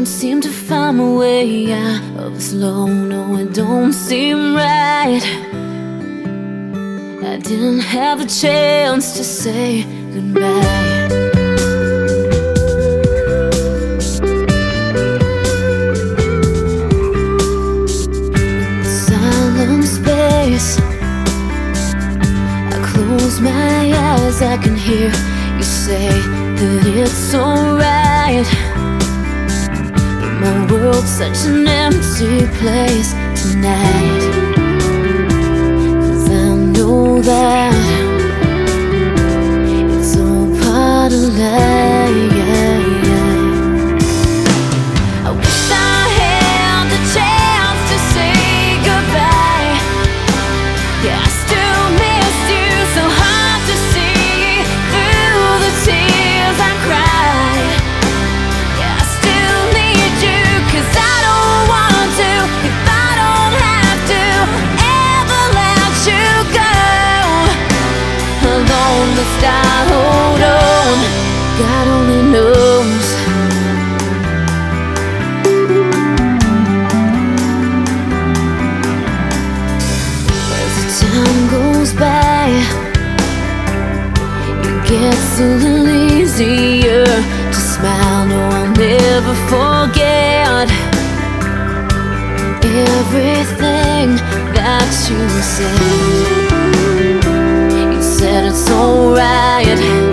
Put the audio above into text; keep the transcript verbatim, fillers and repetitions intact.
can't seem to find my way out of this low. No, it don't seem right. I didn't have the chance to say goodbye. In the silent space, I close my eyes, I can hear you say that it's alright. But my world's such an empty place tonight, 'cause I know that it's all part of life. I wish I had the chance to say goodbye. Yeah, I still miss you, so hard to see through the tears I cry. Yeah, I still need you, 'cause I don't want to, if I don't have to, ever let you go. How long must I hold on? God only knows. Time goes by, it gets a little easier to smile. No, I'll never forget everything that you said. You said it's alright.